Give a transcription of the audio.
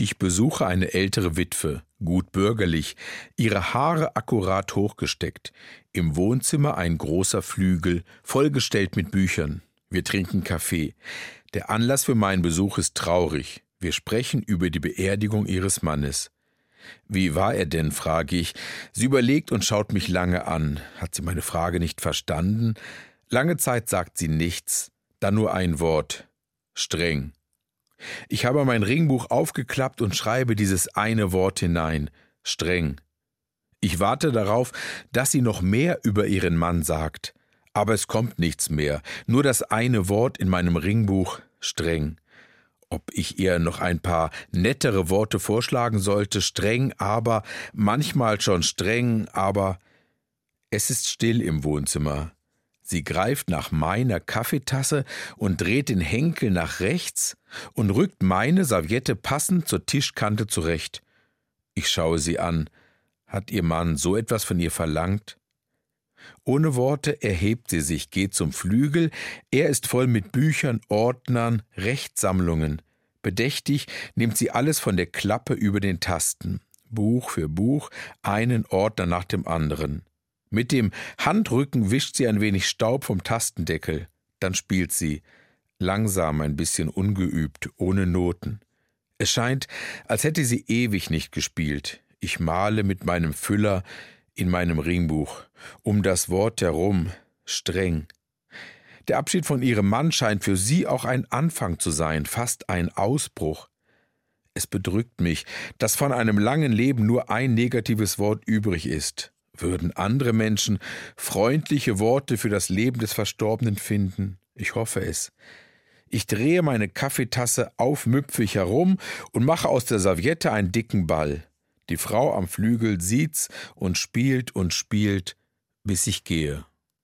Ich besuche eine ältere Witwe, gut bürgerlich, ihre Haare akkurat hochgesteckt. Im Wohnzimmer ein großer Flügel, vollgestellt mit Büchern. Wir trinken Kaffee. Der Anlass für meinen Besuch ist traurig. Wir sprechen über die Beerdigung ihres Mannes. »Wie war er denn?« frage ich. Sie überlegt und schaut mich lange an. Hat sie meine Frage nicht verstanden? Lange Zeit sagt sie nichts, dann nur ein Wort: streng. Ich habe mein Ringbuch aufgeklappt und schreibe dieses eine Wort hinein: streng. Ich warte darauf, dass sie noch mehr über ihren Mann sagt. Aber es kommt nichts mehr, nur das eine Wort in meinem Ringbuch: streng. Ob ich ihr noch ein paar nettere Worte vorschlagen sollte: streng, aber, manchmal schon streng, aber. Es ist still im Wohnzimmer. Sie greift nach meiner Kaffeetasse und dreht den Henkel nach rechts und rückt meine Serviette passend zur Tischkante zurecht. Ich schaue sie an. Hat ihr Mann so etwas von ihr verlangt? Ohne Worte erhebt sie sich, geht zum Flügel. Er ist voll mit Büchern, Ordnern, Rechtssammlungen. Bedächtig nimmt sie alles von der Klappe über den Tasten. Buch für Buch, einen Ordner nach dem anderen. Mit dem Handrücken wischt sie ein wenig Staub vom Tastendeckel. Dann spielt sie. Langsam, ein bisschen ungeübt, ohne Noten. Es scheint, als hätte sie ewig nicht gespielt. Ich male mit meinem Füller in meinem Ringbuch um das Wort herum: streng. Der Abschied von ihrem Mann scheint für sie auch ein Anfang zu sein, fast ein Ausbruch. Es bedrückt mich, dass von einem langen Leben nur ein negatives Wort übrig ist. Würden andere Menschen freundliche Worte für das Leben des Verstorbenen finden? Ich hoffe es. Ich drehe meine Kaffeetasse aufmüpfig herum und mache aus der Serviette einen dicken Ball. Die Frau am Flügel sieht's und spielt, bis ich gehe.